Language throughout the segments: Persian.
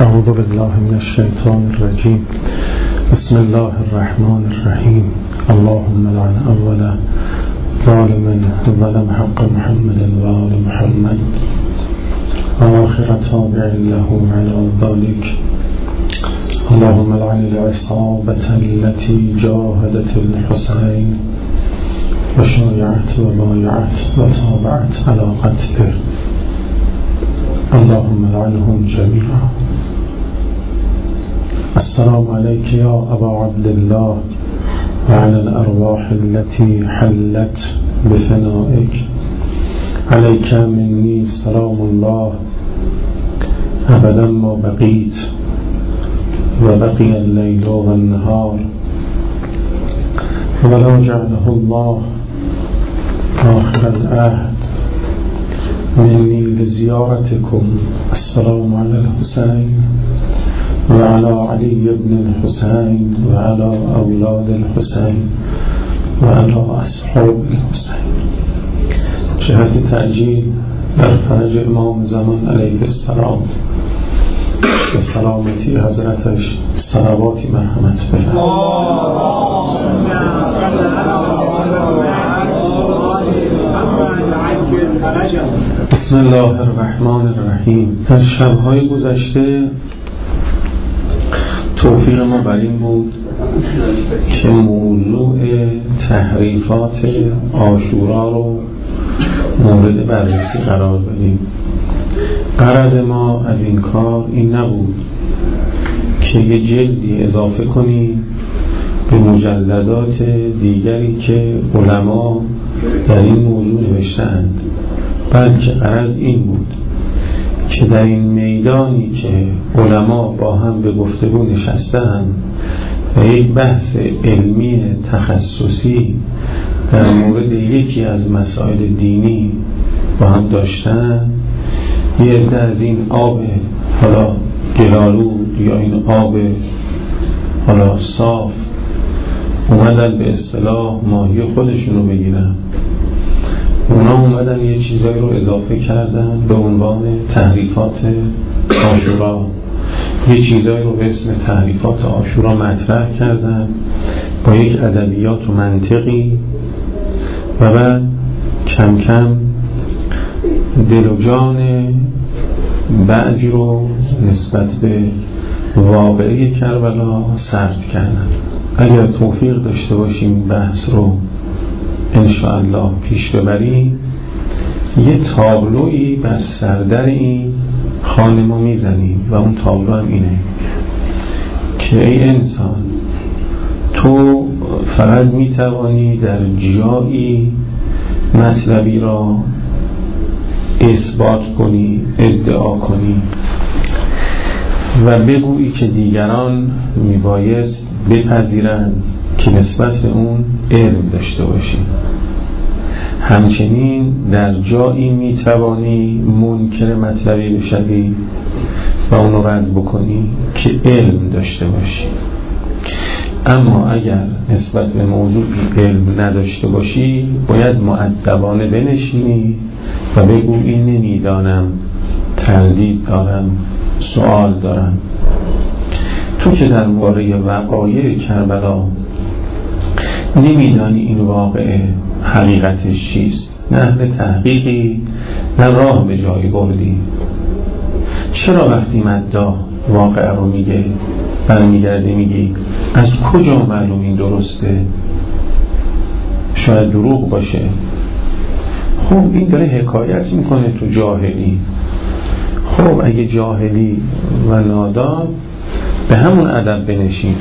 أعوذ بالله من الشيطان الرجيم. بسم الله الرحمن الرحيم. اللهم لعن أول ظالم ظلم حق محمد وآل محمد وآخر تابع له على ذلك. اللهم لعن العصابة التي جاهدت الحسين وشايعت وبايعت وتابعت على قتله. اللهم لعنهم جميعا. السلام عليك يا أبا عبد الله وعلى الأرواح التي حلت بفنائك. عليك مني سلام الله أبدا ما بقيت وبقي الليل والنهار، ولا جعله الله آخر العهد مني لزيارتكم. السلام على الحسين وعلى علي بن الحسين وعلى أولاد الحسين وعلى أصحاب الحسين. جهت تعجيل در فرج امام زمان علیه السلام و سلامتی حضرتش صلواتی مرحمت بفرمایید. بسم الله الرحمن الرحیم. در شب‌های گذشته توفیق ما بر این بود که موضوع تحریفات عاشورا رو مورد بررسی قرار بدیم. غرض ما از این کار این نبود که یه جلدی اضافه کنیم به مجلدات دیگری که علما در این موضوع نوشتند، بلکه غرض این بود که در این میدانی که علما با هم به گفتگو نشستند و یک بحث علمی تخصصی در مورد یکی از مسائل دینی با هم داشتن، یه عده از این آب حالا گلالود یا این آب حالا صاف اومدن به اصطلاح ماهی خودشون رو بگیرن. اونا اومدن یه چیزایی رو اضافه کردن به عنوان تحریفات عاشورا، یه چیزایی رو به اسم تحریفات عاشورا مطرح کردن با یک ادبیات و منطقی، و بعد کم کم دل و جان بعضی رو نسبت به واقعه کربلا سرد کردن. اگر توفیق داشته باشیم بحث رو انشاءالله پیش ببریم، یه تابلویی بر سردر این خانه ما میزنیم و اون تابلو هم اینه که ای انسان، تو فقط میتوانی در جایی مطلبی را اثبات کنی، ادعا کنی و بگویی که دیگران میبایست بپذیرند که نسبت به اون علم داشته باشی. همچنین در جایی میتوانی منکر مطلبی بشوی و اونو رد بکنی که علم داشته باشی. اما اگر نسبت به موضوعی علم نداشته باشی، باید مؤدبانه بنشینی و بگویی نمیدانم، تردید دارم، سوال دارم. تو که در مورد وقایع کربلا نمیدانی این واقعه حقیقتش چیست، نه اهل تحقیقی نه راه به جایی بردی، چرا وقتی مدعا واقعه رو میگه برمیگردی میگی از کجا معلوم این درسته؟ شاید دروغ باشه. خب این داره حکایت میکنه تو جاهلی. خب اگه جاهلی و نادان، به همون ادب بنشین.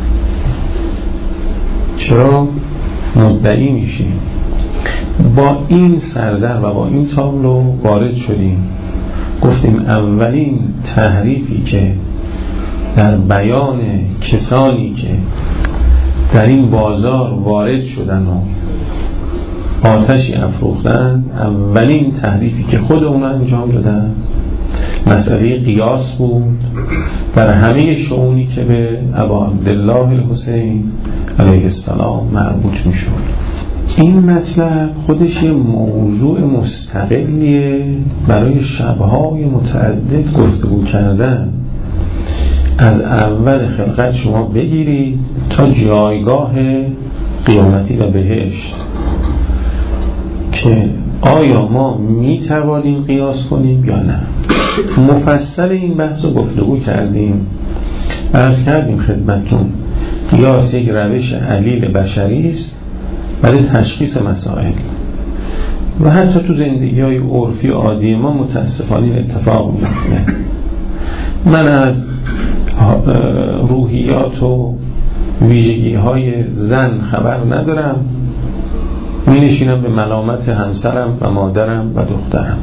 چرا مدعی میشیم؟ با این سردر و با این تابلو وارد شدیم، گفتیم اولین تحریفی که در بیان کسانی که در این بازار وارد شدن و آتشی افروختن، اولین تحریفی که خود اونا انجام دادن مسئله قیاس بود در همه شئونی که به ابا عبدالله الحسین علیه السلام مربوط می شد. این مطلب خودش یه موضوع مستقلیه برای شبهای متعدد گفتگو کردن. از اول خلقت شما بگیرید تا جایگاه قیامتی و بهشت که آیا ما میتوانیم قیاس کنیم یا نه. مفصل این بحث رو گفتگو کردیم، عرض کردیم خدمتون قیاس یک روش علیل بشری است برای تشخیص مسائل و حتی تو زندگی‌های عرفی و عادی ما متاسفانه این اتفاق میفته. من از روحیات و ویژگی‌های زن خبر ندارم، می نشینم به ملامت همسرم و مادرم و دخترم.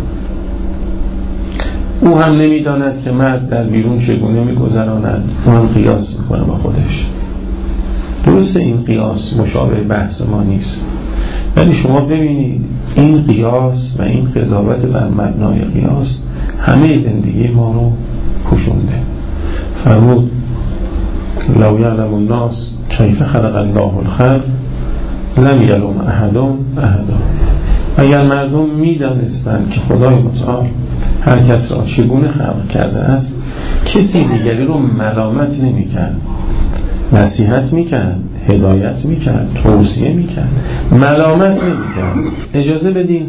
او هم نمی‌داند که مرد در بیرون چگونه می‌گذراند، او هم قیاس می‌کنه با خودش. درسته این قیاس مشابه بحث ما نیست، ولی شما ببینید این قیاس و این قضاوت بر مبنای قیاس همه زندگی ما رو پوشونده. فرمود لو یعلم الناس کیف خلق الله الخلق لم یلوم احدهم احدا. اگر مردم میدانستند که خدای متعال هر کس را چگونه خلق کرده است، کسی دیگری رو ملامت نمی‌کرد، نصیحت می‌کرد، هدایت می‌کرد، توصیه می‌کرد، ملامت نمی‌کرد. اجازه بدین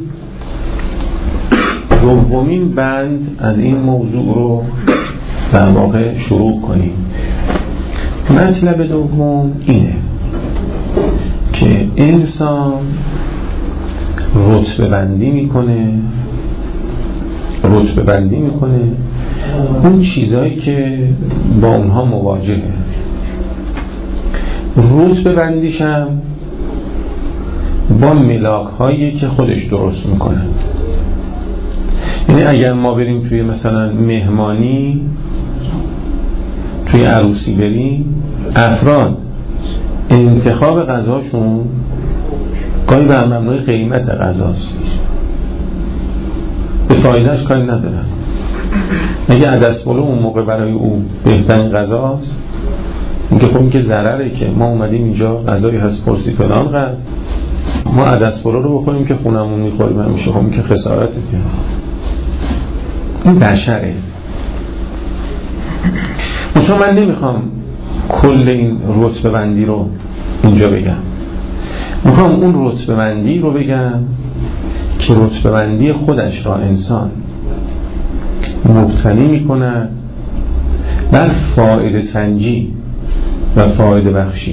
دومین بند از این موضوع رو در واقع شروع کنیم. مطلب دوم اینه که انسان رتبه بندی میکنه اون چیزایی که با اونها مواجهه. رتبه بندیش هم با ملاک هایی که خودش درست میکنه. یعنی اگر ما بریم توی مثلا مهمانی، توی عروسی بریم، افراد انتخاب غذاشون گاهی بر مبنای قیمت غذاست، به فایدهش کاری ندارن. اگه عدس پلو اون موقع برای او بهترین غذاست، میگه خب این که ضرره که ما اومدیم اینجا غذایی هست پرسی فلان قدر، ما عدس پلو رو بخوریم که خونمون میخوریم همیشه، خب این که خسارته. که این بشره. چون من نمیخوام کل این رتبه بندی رو اینجا بگم، میخوام اون رتبه بندی رو بگم که رتبه بندی خودش را انسان مبتنی میکنه بر فایده سنجی و فایده بخشی،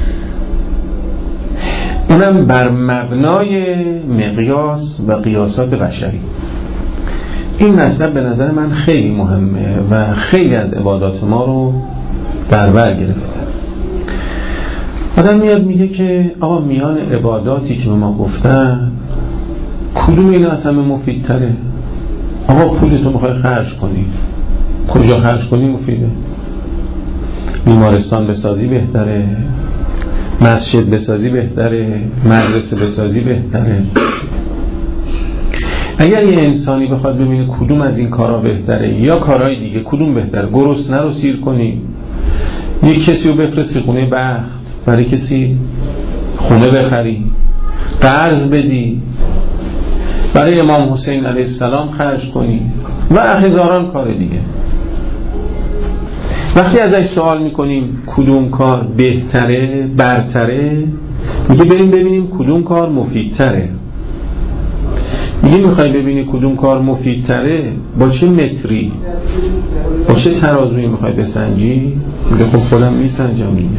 اونم بر مبنای مقیاس و قیاسات بشری. این مطلب به نظر من خیلی مهمه و خیلی از عبادات ما رو در بر گرفته. آدم میاد میگه که آقا میان عباداتی که به ما گفتن کدوم اینا اصلا مفیدتره؟ آقا پولتو میخوای خرج کنی، کجا خرج کنی مفیده؟ بیمارستان بسازی بهتره، مسجد بسازی بهتره، مدرسه بسازی بهتره. اگر یه انسانی بخواد ببینه کدوم از این کارا بهتره یا کارهای دیگه کدوم بهتره، گرسنه رو سیر کنی، یک کسی رو بفرستی خونه بخت، برای کسی خونه بخری، قرض بدی، برای امام حسین علیه السلام خرج کنی و هزاران کار دیگه. وقتی ازش سوال میکنیم کدوم کار بهتره، برتره، میگه بریم ببینیم کدوم کار مفیدتره. میگه میخوای ببینی کدوم کار مفیدتره، با چه متری، با چه ترازویی میخوای بسنجی؟ میگه خب خودم میسنجم دیگه.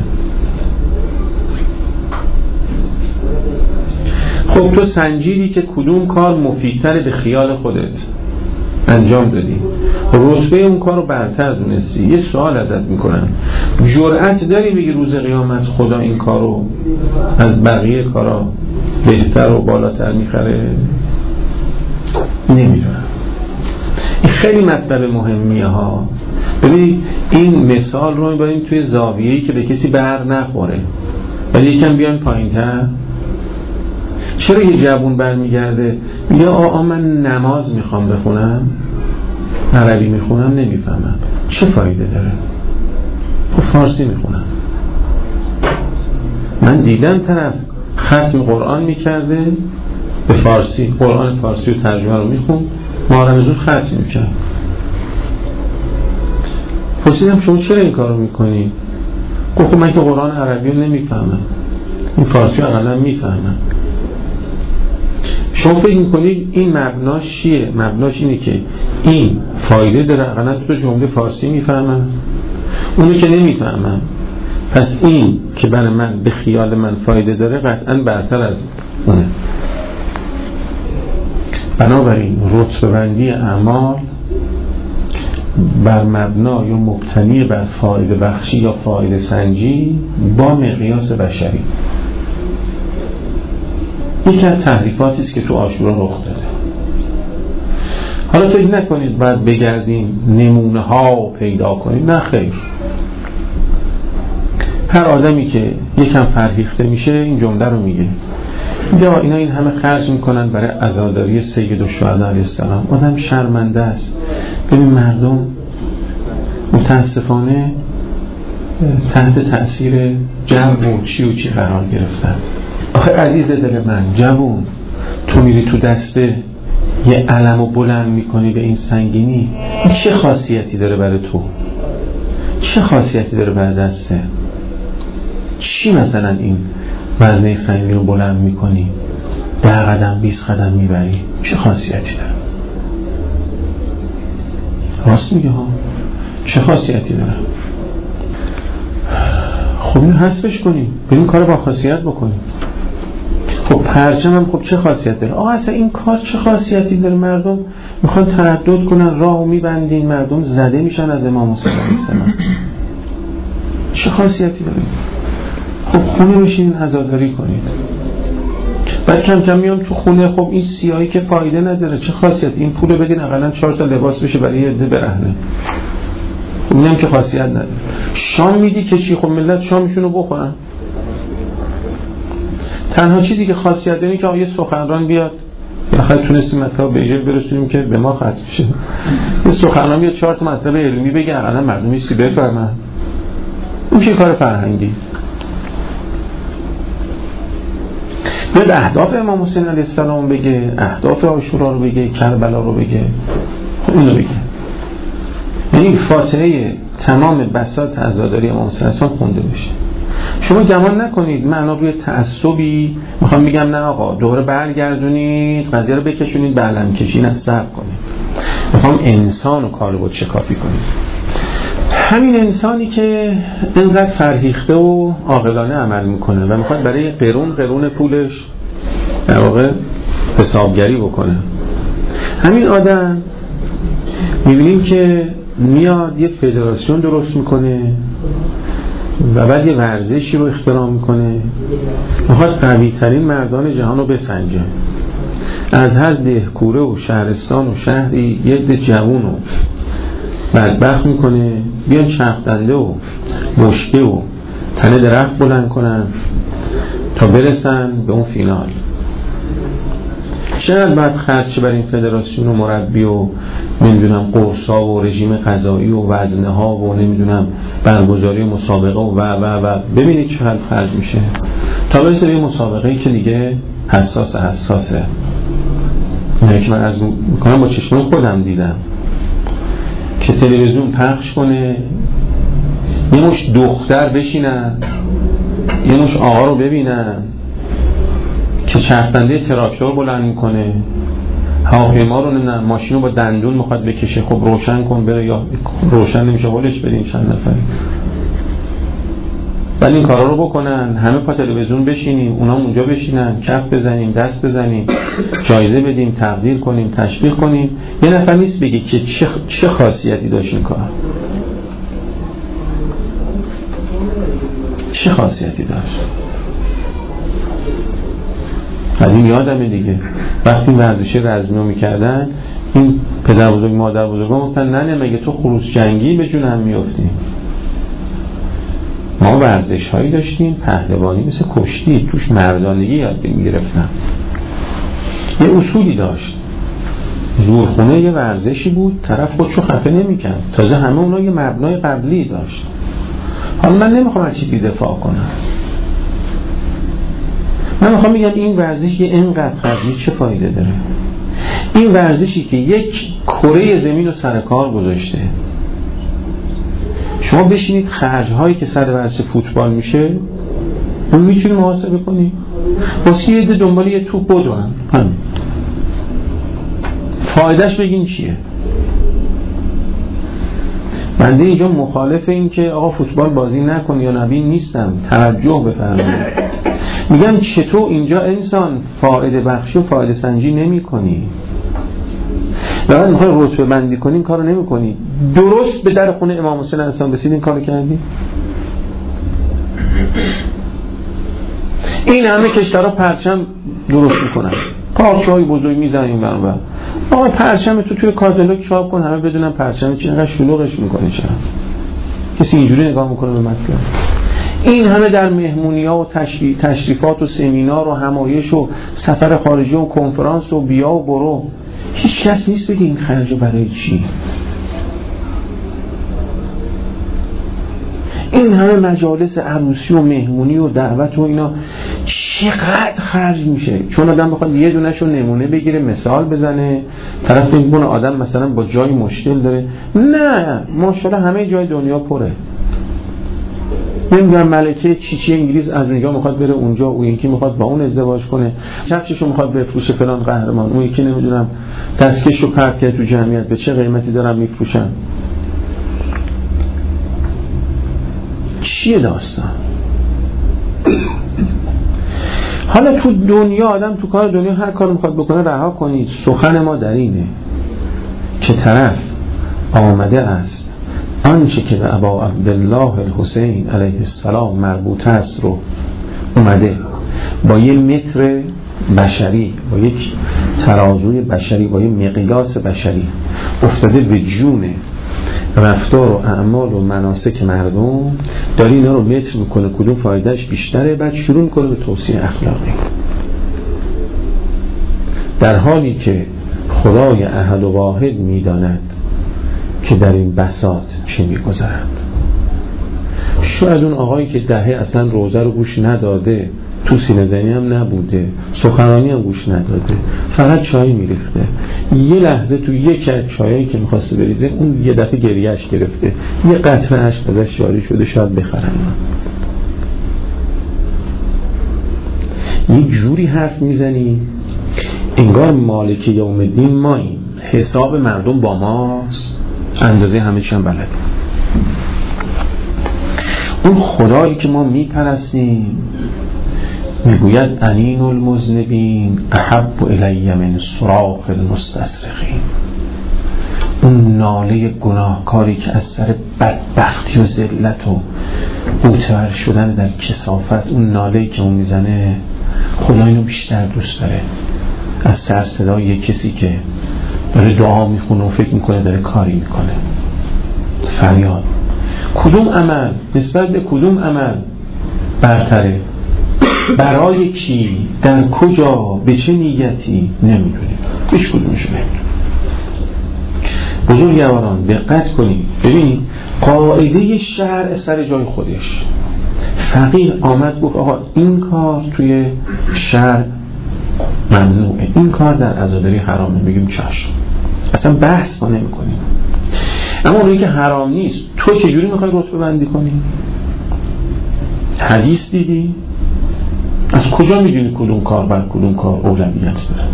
خب تو سنجیدی که کدوم کار مفیدتره، به خیال خودت انجام دادی، رتبه اون کار رو برتر دونستی. یه سوال ازت میکنم، جرأت داری بگی روز قیامت خدا این کار رو از بقیه کارا بهتر و بالاتر میخره؟ نمیدونم. این خیلی مطلب مهمیه ها. ببینید این مثال رو میبریم توی زاویه‌ای که به کسی بر نخوره، ولی یکم بیان پایین‌تر. چرا یه جوون برمیگرده میگه آقا من نماز میخوام بخونم، عربی میخونم نمیفهمم، چه فایده داره؟ خب فارسی میخونم. من دیدم طرف ختم قرآن میکرده به فارسی، قرآن فارسی و ترجمه رو میخون، ما رمزون ختم میکرد. پرسیدم شما چرا این کارو میکنی؟ گفت من که قرآن عربی رو نمیفهمم، این فارسی رو اقلا میفهمم. شما فکر میکنید این مبناش چیه؟ مبناش اینه که این فایده داره، اقلا تو جمله فارسی میفهمم، اونو که نمیفهمم، پس این که برای من به خیال من فایده داره قطعا برتر از اونه. بنابراین رتبه بندی اعمال بر مبنا یا مبتنی بر فایده بخشی یا فایده سنجی با مقیاس بشری یکی از تحریفاتی است که تو عاشورا رخ داده. حالا فکر نکنید باید بگردیم نمونه ها پیدا کنیم، نه خیر. هر آدمی که یکم فرهیخته میشه این جمله رو میگه اینا این همه خرج میکنن برای عزاداری سید الشهدا علیه السلام، آدم شرمنده است. ببین مردم متاسفانه تحت تأثیر جو و چی قرار گرفتن. آخه عزیز دل من، جوون تو میری تو دسته یه علمو بلند میکنی به این سنگینی، این چه خاصیتی داره برای تو؟ چه خاصیتی داره برای دسته؟ چی مثلا این وزنه سنگین رو بلند میکنی 10 قدم 20 قدم میبری، چه خاصیتی داره؟ راست میگه ها، چه خاصیتی داره؟ خب اینو حذفش کنیم، بریم کار با خاصیت بکنیم. خب پرچم هم خب چه خاصیت داره؟ آقا اصلا این کار چه خاصیتی داره؟ مردم میخوان تردد کنن، راهو میبندین، مردم زده میشن از امام حسین علیه السلام. چه خاصیتی داره؟ خب خونه بشین عزاداری کنید، بعد کم کم میام تو خونه. خب این سیاهی که فایده نداره، چه خاصیت؟ این پولو بدین اقلا 4 تا لباس بشه برای یه عده برهنه، خب اینم که خاصیت نداره. شام میدی که چی؟ خب ملت شامشونو بخورن. تنها چیزی که خاصیت داره که یه سخنران بیاد، بالاخره تونستیم مطلب به جای برسونیم که به ما خرج بشه، یه سخنران بیاد 4 تا مطلب علمی بگه اقلا مردم چیزی بفهمن، اون که کار فرهنگی. بیاد اهداف امام حسین علیه السلام بگه، اهداف عاشورا رو بگه، کربلا رو بگه، خب اینو بگه. یعنی فاتحه تمام بساط عزاداری امام حسین علیه السلام خونده بشه. شما گمان نکنید من روی تعصبی میخوام بگم نه آقا دوره برگردونید قضیه رو بکشونید به علم کشی، نه صبر کنید. میخوام انسان رو کار بود شکافی کنید. همین انسانی که اینقدر فرهیخته و عاقلانه عمل میکنه و میخواد برای قرون پولش در واقع حسابگری بکنه، همین آدم میبینیم که میاد یه فدراسیون درست میکنه و بعد یه ورزشی رو اختراع میکنه، میخواد قوی ترین مردان جهان رو بسنجه. از هر دهکوره و شهرستان و شهری یه ده جوون رو بدبخت میکنه بیان چرخدنده و مشکه و تنه درخت بلند کنن تا برسن به اون فینال. چقدر باید خرچ برای این فدراسیون و مربی و نمیدونم قرصا و رژیم غذایی و وزنه ها و نمیدونم برگزاری مسابقه و ببینید چقدر خرج میشه تا برسه به مسابقه‌ای که دیگه حساسه. اینه که من از میکنم با چشم خودم دیدم که تلویزیون پخش کنه یه مش دختر بشینن، یه مش آقا رو ببینن که چرخدنده تراکتور بلند میکنه، هواپیما رو نمیدونم ماشین رو با دندون میخواد بکشه. خب روشن کن بره، یا روشن نمیشه هولش بدین چند نفری. ولی این کارا رو بکنن، همه پا تلویزیون بشینیم، اونا اونجا بشینن، کف بزنیم، دست بزنیم، جایزه بدیم، تقدیر کنیم، تشویق کنیم. یه نفر نیست بگه که چه خاصیتی داشت این کار، چه خاصیتی داشت. قدیم یادمه دیگه وقتی ورزش رزمی میکردن این پدر بزرگ مادر بزرگ گفتن نه مگه تو خروس جنگی به جون هم میافتیم. ما ورزش هایی داشتیم پهلوانی مثل کشتی، توش مردانگی یاد میگرفتن. یه اصولی داشت، زورخونه یه ورزشی بود، طرف خودشو خفه نمیکرد، تازه همه اونا یه مبنای قبلی داشت. حالا من نمیخوام از چیزی دفاع کنم، من میخوام بگم این ورزشی اینقدر قبلی چه فایده داره. این ورزشی که یک کره زمین رو سر کار گذاشته، شما بشینید خرج‌هایی که سر ورزش فوتبال میشه اون میتونی محاسبه کنی. واسه یه دنبال یه توپ بدون فایدهش بگین چیه؟ بنده اینجا مخالف این که آقا فوتبال بازی نکن یا نبین نیستم، توجه بفرمایید. میگم چطور اینجا انسان فایده بخشی و فایده سنجی نمی کنی؟ بعد میخوای رتبه بندی کنی این کارو نمی کنی. درست به در خونه امام حسین علیه السلام رسید این کارو کردی؟ این همه کشورها پرچم درست میکنن، پارچه‌های بزرگ میزنیم برام. آقا پرچم تو توی کاتالوگ چاپ کن همه بدونن پرچم چی، اینقدر شلوغش میکنه چرا؟ کسی اینجوری نگاه میکنه به مطلب؟ این همه در مهمونی‌ها و تشریفات و سمینار و همایش و سفر خارجی و کنفرانس و بیا و برو، هیچ کس نیست بگه این خرج برای چی. این همه مجالس عروسی و مهمونی و دعوت و اینا چقدر خرج میشه؟ چون آدم بخواد یه دونه‌شو نمونه بگیره مثال بزنه، طرف فکر کنه آدم مثلا با جای مشکل داره. نه ماشاءالله همه جای دنیا پره. نمیدونم ملکه چیچی انگلیس از اونجا میخواد بره اونجا، اون یکی میخواد با اون ازدواج کنه، کفششو میخواد بفروشه فلان قهرمان، اون یکی نمیدونم دستکشو پرت کرد تو جمعیت، به چه قیمتی دارن میفروشن. چیه داستان؟ حالا تو دنیا آدم تو کار دنیا هر کار میخواد بکنه رها کنید. سخن ما در اینه که طرف آمده است آنچه که به ابا عبدالله الحسین علیه السلام مربوط است رو اومده با یه متر بشری، با یک ترازوی بشری، با یه مقیاس بشری افتاده به جون رفتار و اعمال و مناسک مردم، داری اینا رو متر میکنه کدوم فایدهش بیشتره، بعد شروع میکنه به توصیه اخلاقی، در حالی که خدای احد و واحد میداند که در این بساط چه میگذرد. شاید اون آقایی که دهه اصلا روزه رو گوش نداده، تو سینه زنی هم نبوده، سخنرانی هم گوش نداده، فقط چای میریخته، یه لحظه تو یک از چایایی که میخواسته بریزه اون یه دفعه گریهش گرفته، یه قطره اشک ازش جاری شده، شاید بخرن. یه جوری حرف میزنی انگار مالک یوم الدین ماییم، حساب مردم با ماست، اندازه همه چی هم بلد. اون خدایی که ما میپرستیم میگوید انین المذنبین احب الی من صراخ المستصرخین. اون ناله گناهکاری که از سر بدبختی و ذلت و غوطه‌ور شدن در کثافت، اون ناله‌ای که اون میزنه خدا اینو بیشتر دوست داره از سر صدای کسی که داره دعا میخونه و فکر میکنه داره کاری میکنه. فریاد. کدوم عمل نسبت به کدوم عمل برتره؟ برای کی؟ در کجا؟ به چه نیتی؟ نمیدونیم، هیچ کدومشو نمیدونیم. بزرگواران دقت کنید، ببینید قاعده شرع سر جای خودش. فقیه آمد گفت آقا این کار توی شرع ممنوعه، این کار در عزاداری حرامه، بگیم چشم، اصلا بحث ما نمی کنیم. اما اونی که حرام نیست تو چجوری میخوای رتبه بندی کنی؟ حدیث دیدی؟ از کجا میدونی کدوم کار بر کدوم کار اولویت داره؟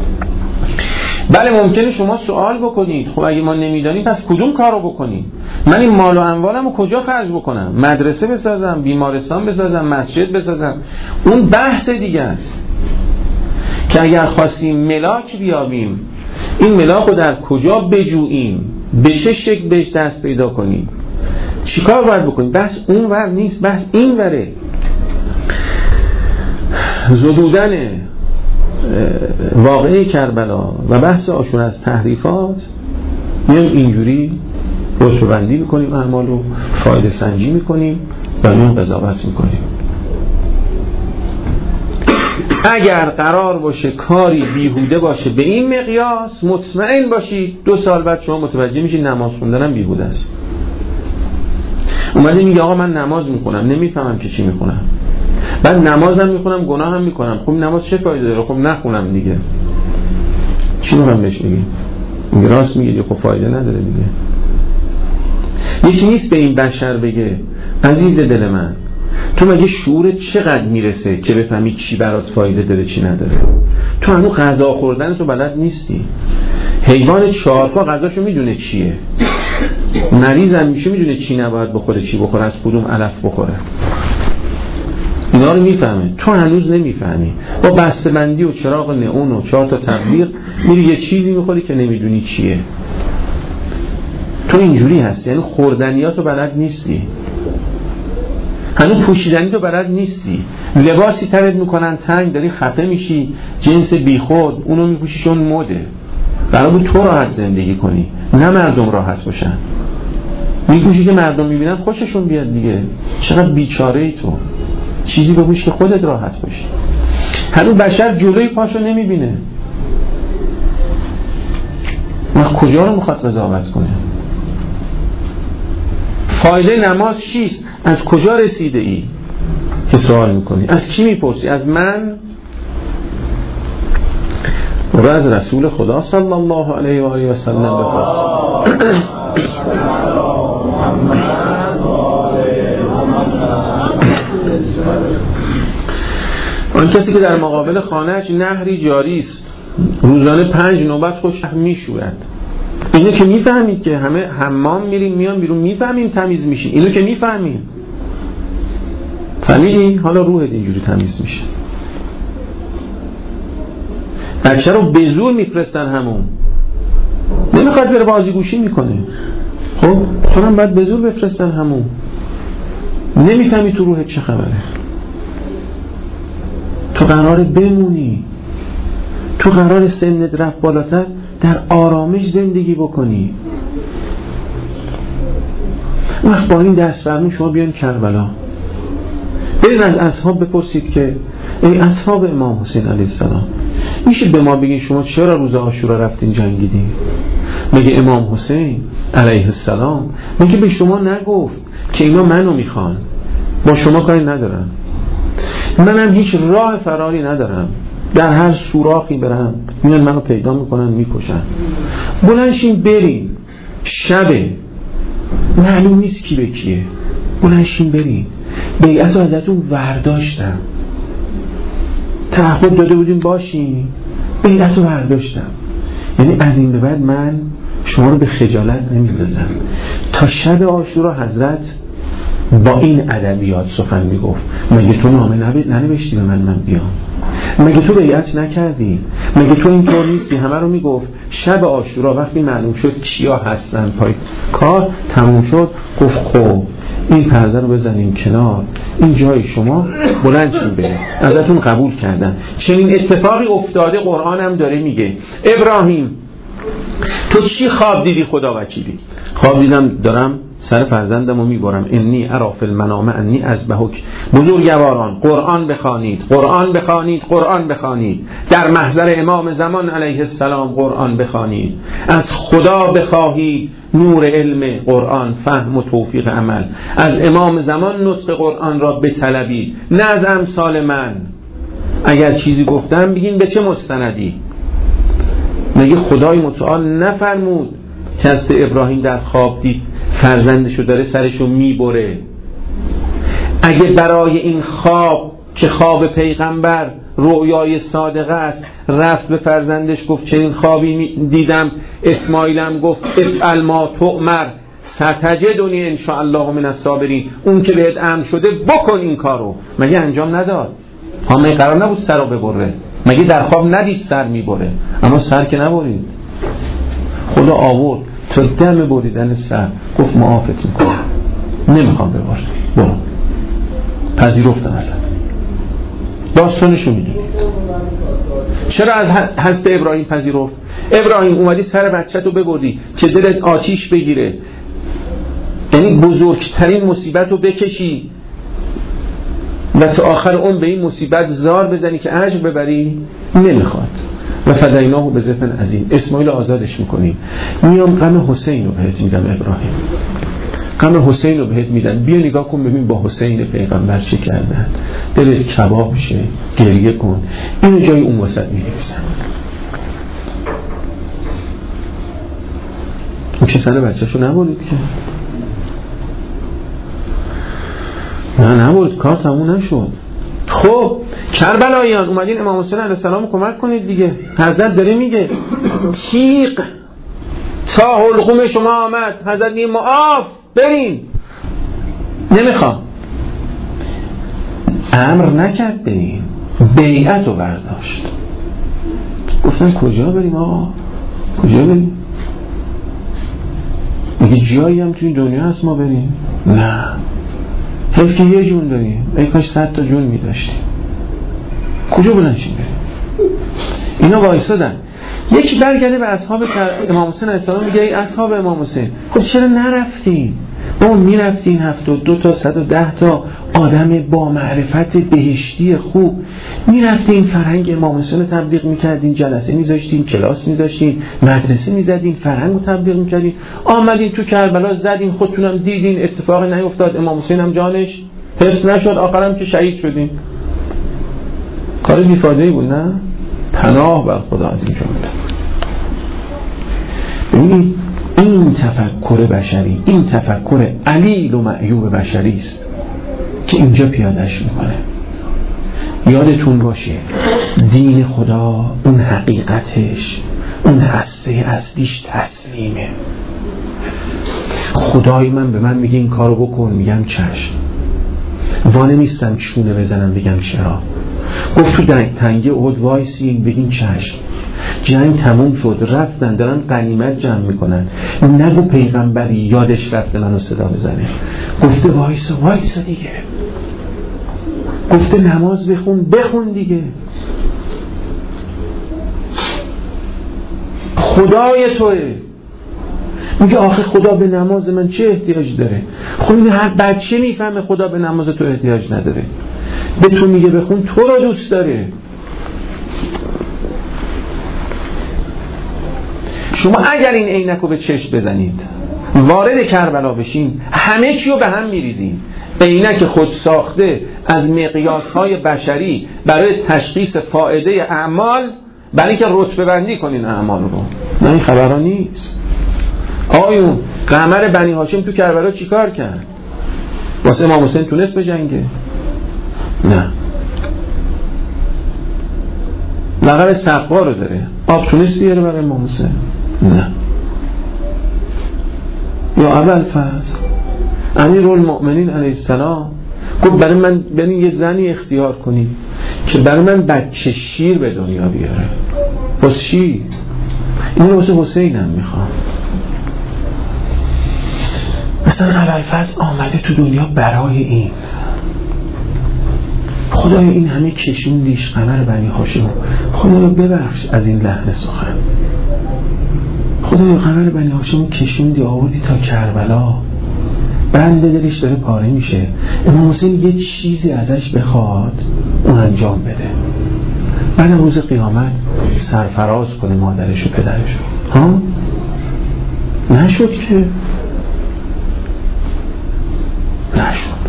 بله ممکنه شما سوال بکنید خب اگه ما نمیدانیم پس کدوم کار رو بکنیم؟ من این مال و اموالم رو کجا خرج بکنم؟ مدرسه بسازم، بیمارستان بسازم، مسجد بسازم؟ اون بحث دیگه است که اگر خواستیم ملاک بیابیم این ملاک رو در کجا بجوییم، به چه شکل بهش دست پیدا کنیم، چیکار باید بکنیم؟ بحث اون ور نیست، بحث این وره. زدودن واقعه کربلا و بحث آشون از تحریفات میایم اینجوری رتبه بندی میکنیم، اعمال رو فایده سنجی میکنیم و میایم قضاوت میکنیم. اگر قرار باشه کاری بیهوده باشه به این مقیاس، مطمئن باشید 2 سال بعد شما متوجه میشید نماز خوندنم بیهوده است. اومده میگه آقا من نماز میخونم نمیفهمم که چی میخونم، بعد نمازم میخونم گناه هم میکنم، خب نماز چه فایده داره؟ خب نخونم دیگه. چی میخوام بهش بگیم؟ میگه راست میگه، خب فایده نداره دیگه. یکی نیست به این بشر بگه عزیز دل من تو مگه شعورت چقدر میرسه که بفهمی چی برات فایده داره چی نداره؟ تو هنوز غذا خوردن تو بلد نیستی. حیوان چهارپا غذاشو میدونه چیه، مریض هم میشه میدونه چی نباید بخوره چی بخوره، از کدوم علف بخوره، اینا رو میفهمه. تو هنوز نمیفهمی. با بسته‌بندی و چراغ نئون و 4 تا تبلیغ میری یه چیزی میخوری که نمیدونی چیه. تو اینجوری هستی، یعنی خوردنیاتو بلد نیستی، هنوز پوشیدنی تو بلد نیستی. لباسی ترد میکنن تنگ داری خفه میشی، جنس بیخود اونو میپوشی چون مده. قرار بود تو راحت زندگی کنی نه مردم راحت باشن. میپوشی که مردم میبینن خوششون بیاد دیگه. چقدر بیچاره ای تو. چیزی بپوش که خودت راحت باشی. هنوز بشر جلوی پاشو نمیبینه. وقت کجا رو میخواد قضاوت کنه؟ فایده نماز چیست؟ از کجا رسیده ای که سوال میکنی؟ از کی میپرسی؟ از من؟ برو از رسول خدا صلی الله علیه و آله و سلم بپرس. آن کسی که در مقابل خانه‌اش نهری جاری است، روزانه 5 نوبت خوش میشوید. اینو که میفهمید که همه حمام میریم میان بیرون، میفهمیم تمیز میشی. اینو که میفهمیم. فهمیدی؟ حالا روحت اینجوری تمیز میشه. بچه رو به زور میفرستن همون، نمیخواد بره بازیگوشی میکنه. خب تو هم باید به زور بفرستن همون. نمیفهمی تو روحت چه خبره. تو قراره بمونی، تو قراره سنت رفت بالاتر در آرامش زندگی بکنی. وقت با این دست فرمون شما بیان کربلا، برید از اصحاب بپرسید که ای اصحاب امام حسین علیه السلام، میشه به ما بگین شما چرا روز عاشورا رفتین جنگیدین؟ مگه امام حسین علیه السلام مگه به شما نگفت که اینا منو میخوان، با شما کاری ندارم، منم هیچ راه فراری ندارم، در هر سوراخی برم میان منو پیدا میکنن میکشن. بلنشین برین، شبه معلوم نیست کی به کیه، بلنشین برین. بیعت رو ازتون ورداشتم، تعهد داده بودیم باشین، بیعت رو ورداشتم. یعنی از این به بعد من شما رو به خجالت نمیندازم. تا شب عاشورا حضرت با این ادبیات سخن میگفت. مگه تو نامه ننوشتی به من بیام؟ مگه تو بیعت نکردی؟ مگه تو اینطور نیستی؟ همه رو میگفت. شب عاشورا وقتی معلوم شد کیا هستن پای کار تموم شد، گفت خب این پرده رو بزنیم کنار، این جای شما، بلند شین بره، ازتون قبول کردن. چنین اتفاقی افتاده. قرآن هم داره میگه ابراهیم تو چی خواب دیدی؟ خدا وکیلی خواب دیدم دارم سر فرزندمو میبرم، انی ارا فی المنام انی اذبحک. بزرگواران قرآن بخوانید، قرآن بخوانید، قرآن بخوانید. در محضر امام زمان علیه السلام قرآن بخوانید. از خدا بخواهید نور علم قرآن، فهم و توفیق عمل. از امام زمان نطق قرآن را بطلبید، نه از امثال من. اگر چیزی گفتم بگین به چه مستندی؟ مگه خدای متعال نفرمود که از ابراهیم در خواب دید فرزندشو داره سرشو میبره؟ اگه برای این خواب که خواب پیغمبر رؤیای صادقه است رفت به فرزندش گفت چنین خوابی دیدم، اسماعیلم گفت افعل ما تؤمر ستجدنی ان شاء الله من الصابرین، اون که بهت امر شده بکن این کارو، مگه انجام نداد؟ همه قرار نبود سر رو ببره؟ مگه در خواب ندید سر میبره؟ اما سر که نبرید. خدا آورد تا دم بریدن سر گفت معافت میکنم، نمیخوام ببر، برو. پذیرفتن ازت. داستانشو میدونی. چرا از حضرت ابراهیم پذیرفت؟ ابراهیم اومدی سر بچه‌تو ببردی که دلت آتیش بگیره، یعنی بزرگترین مصیبت رو بکشی و تا آخر اون به این مصیبت زار بزنی که اجر ببری؟ نمیخواد. و فدیناه بذبح عظیم. اسماعیل آزادش میکنیم. میام غم حسین رو بهت میدم ابراهیم، غم حسین رو بهت میدم، بیا نگاه کن ببین با حسین پیغمبر چه کردن، دلت کباب شه، گریه کن. اینو جای اون وسط می‌نویسن. اون که سر بچه‌شو نبرید که نبود، کار تموم نشد. خب کربلاییان اومدین امام حسین علیه السلام کمک کنید دیگه. حضرت داره میگه تیغ تا حلقوم شما آمد. حضرت میگه معاف برین. نمیخوام. امر نکرد برین، بیعت رو برداشت. گفتن کجا بریم آقا؟ کجا بریم؟ میگه جایی هم توی دنیا هست ما بریم؟ نه، حیف که یه جون داریم، ای کاش 100 تا جون میداشتیم. کجا بلنشیم بریم؟ اینا وایسادن. یکی برگرده به اصحاب امام حسین علیه السلام میگه ای اصحاب امام حسین، خب چرا نرفتین؟ ما میرفتین 72 تا 110 تا آدم با معرفت بهشتی خوب، میرفتین فرهنگ امام حسین رو تبلیغ میکردین، جلسه میذاشتین، کلاس میذاشتین، مدرسه میزدین، فرهنگ رو تبلیغ میکردین. آمدین تو کربلا زدین، خودتونم دیدین اتفاقی نیفتاد، امام حسین هم جانش حفظ نشد، آخرم که شهید شدین. کار بیفایده‌ای بود نه؟ پناه بر خدا از این جمله. ببینید این تفکر بشری، این تفکر علیل و معیوب بشری است که اینجا پیادهش میکنه. یادتون باشه دین خدا اون حقیقتش، اون هسته اصلیش تسلیمه. خدای من به من میگه این کارو بکن، میگم چشم. وانه نیستم چونه بزنم بگم چرا. گفت تو تنگه احد وایسین بگین چشم. جنگ تموم شد، رفتن دارن غنیمت جمع میکنن، نگو پیغمبری یادش رفته منو صدا بزنه. گفته وایسا دیگه. گفته نماز بخون دیگه. خدای توه. میگه آخه خدا به نماز من چه احتیاج داره؟ خب این هر بچه میفهمه خدا به نماز تو احتیاج نداره. به تو میگه بخون، تو رو دوست داره. شما اگر این عینک رو به چشم بزنید، وارد کربلا بشین، همه چی رو به هم میریزین. عینک خود ساخته از مقیاس‌های بشری برای تشخیص فائده اعمال، برای اینکه رتبه بندی کنین اعمال رو. نه این خبرها نیست. آیون قمر بنی هاشم تو کربلا چیکار کرد؟ واسه امام حسین تونست بجنگه؟ نه. لقب سقا رو داره، آب تونست بیاره برای امام حسین؟ نه. یا ابوالفضل امیرالمؤمنین علیه السلام گفت برای من یه زنی اختیار کنی که برای من بچه شیر به دنیا بیاره. واسه چی؟ اینو واسه حسینم میخوام. مثلا ابوالفضل آمده تو دنیا برای این. خدایا این همه کشوندیش قمر بنی هاشم، خدایا ببخش از این لحن سخن. خدایا قمر بنی هاشم کشوندی آوردی تا کربلا، بنده دلش داره پاره میشه، امام حسین یه چیزی ازش بخواد اون انجام بده، بعد روز قیامت سرفراز کنه مادرش و پدرش. ها؟ نشد که نشد.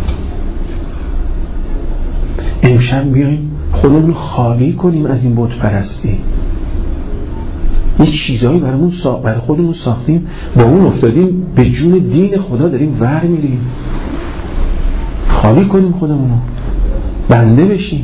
امشب بیاییم خودمون رو خالی کنیم از این بت پرستی. یه چیزایی برای خودمون ساختیم، با اون افتادیم به جون دین خدا، داریم ور میریم. خالی کنیم خودمون رو، بنده بشیم.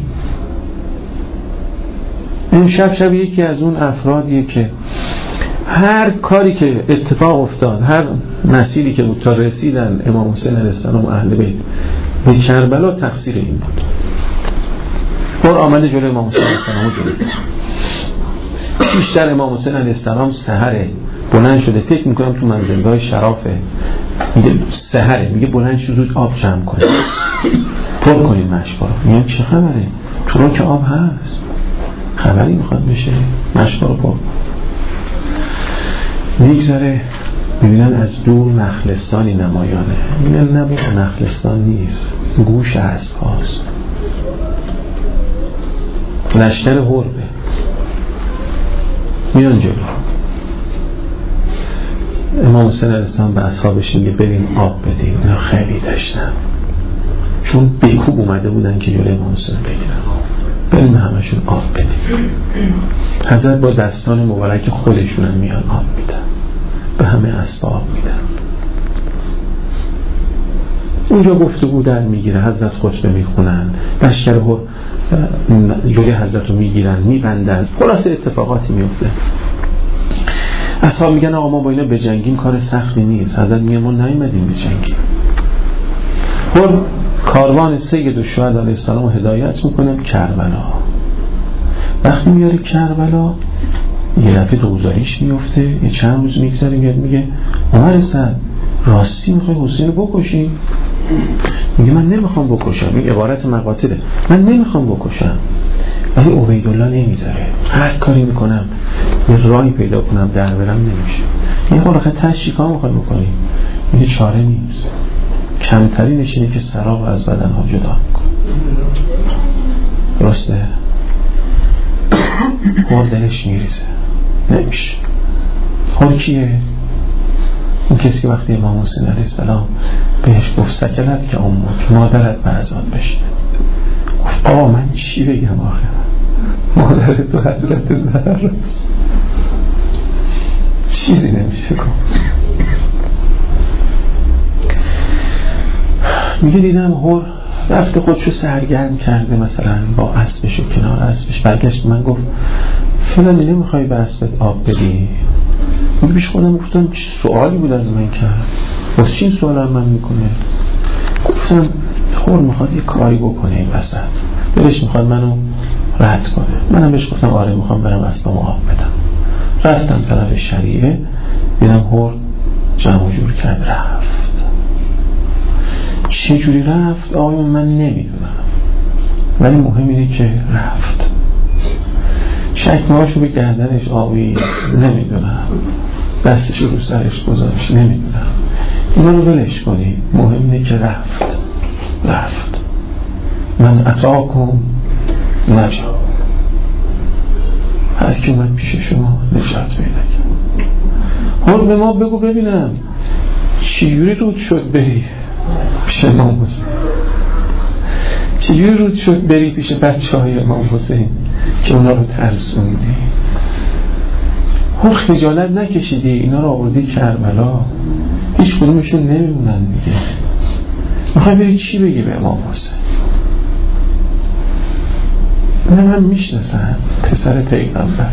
امشب یکی از اون افرادیه که هر کاری که اتفاق افتاد، هر مسیری که بود تا رسیدن امام حسین علیه السلام و اهل بیت به کربلا، تقصیر این بود. بار آمده جلوی امام حسین علیه السلام گرفت. بیشتر امام حسین علیه السلام سحره بلند شده، فکر میکنم تو منزلگاه شرافه، میگه سحره، میگه بلند شد زود آب جمع کنید، پر کنید مشکا رو. میگم چه خبره؟ تو رو که آب هست، خبری میخواد بشه؟ مشکا رو پر. میگذره میبینن از دور نخلستانی نمایانه. میگن نه بابا نخلستان نیست، گوش اسب هاست، لشکر هربه. میان جلو. امام حسین علیه السلام به اصحابش میگه بریم آب بدیم. اینا خیلی داشتن، چون بیکوب اومده بودن که جلوی امام حسین بگیرن. بریم همشون آب بدیم. حضرت با دستان مبارک خودشون میان آب میدن، به همه اصحاب میدن. اونجا گفتگو در میگیره، حضرت خطبه میخونن، لشکر جوری حضرت رو میگیرن میبندن، خلاصه اتفاقاتی میفته. اصحاب میگن آقا ما با اینا بجنگیم کار سختی نیست. حضرت میگه ما نیومدیم بجنگیم. کاروان سید الشهدا علیه السلام هدایت میکنه کربلا. وقتی میاره کربلا یه دفعه روزاریش میفته، یه چند روز میگذره، میگه عمر سعد راستی میخوای حسین رو بکشی؟ میگه من نمیخوام بکشم. این عبارت مقاتله، من نمیخوام بکشم. ولی عبیدالله نمیذاره. هر کاری میکنم یه راهی پیدا کنم در برم نمیشه. این خلاقه تشریکا میخوای بکنی؟ میگه چاره نیست، کمترینش اینه که سراغ از بدنها جدا کنه. درسته؟ هر دلش میریزه، نمیشه. هر کیه؟ اون کسی وقتی امام حسین علیه السلام بهش گفت سکلت که امت، مادرت به عذاب بشنه، گفت آقا من چی بگم آخه؟ مادر تو حضرت زهرا چیزی نمیشه کن. میگه دیدم هر رفته خودشو سرگرم کرده مثلا با اسبش و کنار اسبش، برگشت من گفت فلانی نمیخوای به اسبت آب بدی؟ میگه بیش خودم گفتم چه سوالی بود از من کرد، واسه چی این سوال من میکنه؟ گفتم خور میخواد یه کاری بکنه این وسط، دلش میخواد منو رد کنه. منم بهش گفتم آره میخوام برم اسبم آب بدم. رفتم طرف شریعه، دیدم هر جمع جور کرد رفت. چه جوری رفت آقایون من نمیدونم، ولی مهم اینه که رفت. شکمهاشو به گردنش آوید نمیدونم، دستشو رو سرش گذاشت نمیدونم. اینا رو ولش کنی، مهم اینه که رفت. من اتاکم نجا، هر کی اومد پیش شما نجات پیدا کرد. هر به ما بگو ببینم چجوری رود شد بری پیش امام حسین؟ چجوری رود شد بری پیش بچه های امام حسین که اونا رو ترسوندی؟ هر خجالت نکشیدی اینا رو آوردی کربلا، هیچ کدومشون نمیمونن دیگه. میخوای بری چی بگی به امام حسین؟ من میشناسم پسر پیغمبره،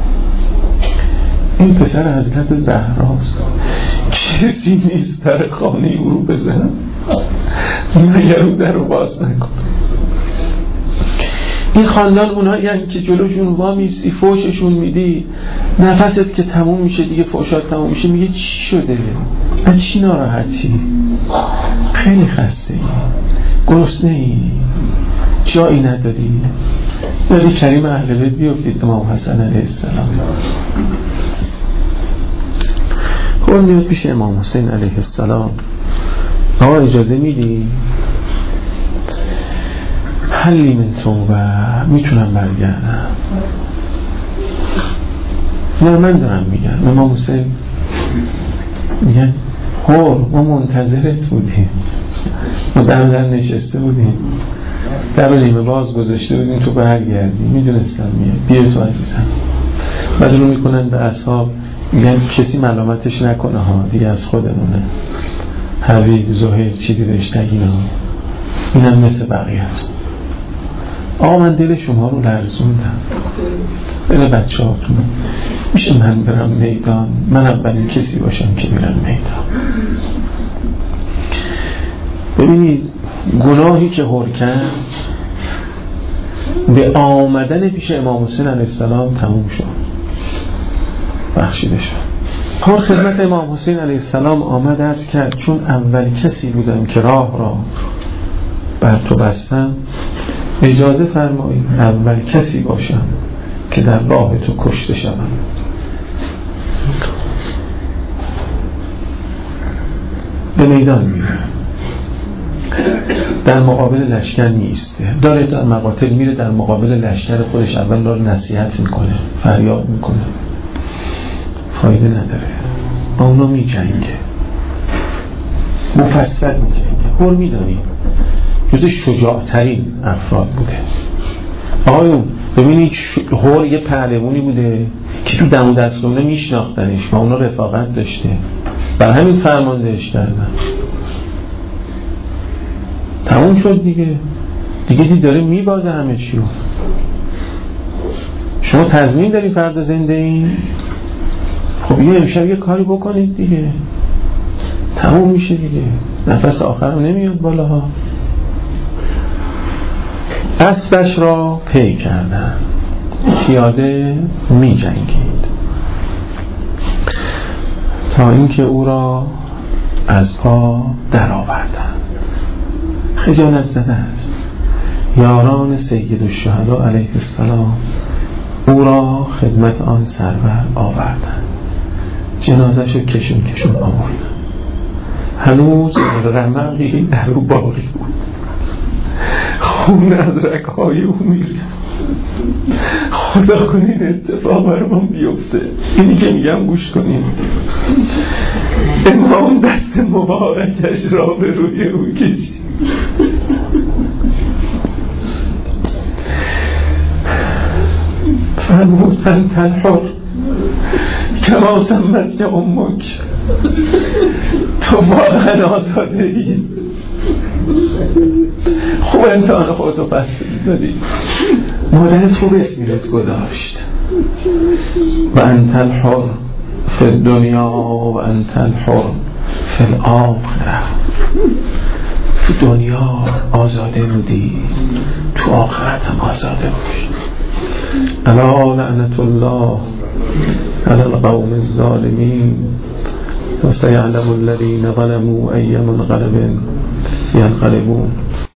این پسر حضرت زهراست، کسی نیست در خانه او رو بزنم مگر اون در رو باز نکن. این خاندان اونایی هم که جلوشون وامیستی فوششون میدی، نفست که تموم میشه دیگه، فوشات تموم میشه، میگه چی شده؟ از چی ناراحتی؟ خیلی خسته ای، گرسنه ای، جایی نداری؟ داری کریم اهل بیت بیفتید امام حسن علیه السلام. خود میاد پیش امام حسین علیه السلام، آقا اجازه میدی؟ حلی من توبه، میتونم برگردم؟ نه من دارم میگم. امام حسین میگن ما منتظرت بودیم، ما در نشسته بودیم، در نیمه باز گذاشته بودیم تو برگردی، میدونستم میاد، بیا تو عزیزم. بعد رو میکنن به اصحاب، میگن کسی ملامتش نکنه ها، دیگه از خودمونه، حبیب زهیر چیزی بهش نگین ها، اینم مثل بقیه‌تون. آقا من دل شما رو لرزوندم، دل بچه هاتون. میشه من برم میدان؟ من اولین کسی باشم که میرم میدان. ببینید گناهی که هر کرد به آمدن پیش امام حسین علیه السلام تموم شد، بخشیده شد. هر خدمت امام حسین علیه السلام آمد عرض کرد چون اول کسی بودم که راه را بر تو بستم، اجازه فرمایید اول کسی باشم که در راه تو کشته شدم. به میدان میره، در مقابل لشکر نیسته، داره در مقاتل میره، در مقابل لشکر خودش اول داره نصیحت میکنه، فریاد میکنه، فایده نداره، با اونا میجنگه، مفصل میجنگه. هر میدانیم جز شجاعترین افراد بوده. آقایون ببینید هر یه پهلوانی بوده که تو دم و دستگاه میشناختنش، با اونا رفاقت داشته، بر همین فرماندهش کردن. تموم شد دیگه داره میبازه همه چیو. شما تضمین داری فردا زنده این؟ خب یه امشب یه کاری بکنید دیگه، تموم میشه دیگه، نفس آخرم نمیاد بالاها. اسبش را پی کردن، پیاده می جنگید تا اینکه او را از پا در آوردن. خجالت زده است. یاران سید الشهدا علیه السلام او را خدمت آن سرور آوردن، جنازش رو کشون آوردن. هنوز رمقی در او باقی بود، خون از رگ‌های او می‌ریخت. خدا کنین اتفاق برمان بیفته. اینی که میگم گوش کنین. امام دست مبارکش را به روی او کشید. فرمود انت الحر کما سمت امک، تو واقعا آزاده ای. خوب امتحان خودتو پس دادی. مادرت خوب اسمیرت گذاشت. و انت الحر فی الدنیا و انت الحر فی الاخره. تو دنیا آزاده بودی، تو آخرت هم آزاده بودی. الا لعنت الله علی القوم الظالمین و سیعلم الذین ظلموا ای منقلب ینقلبون.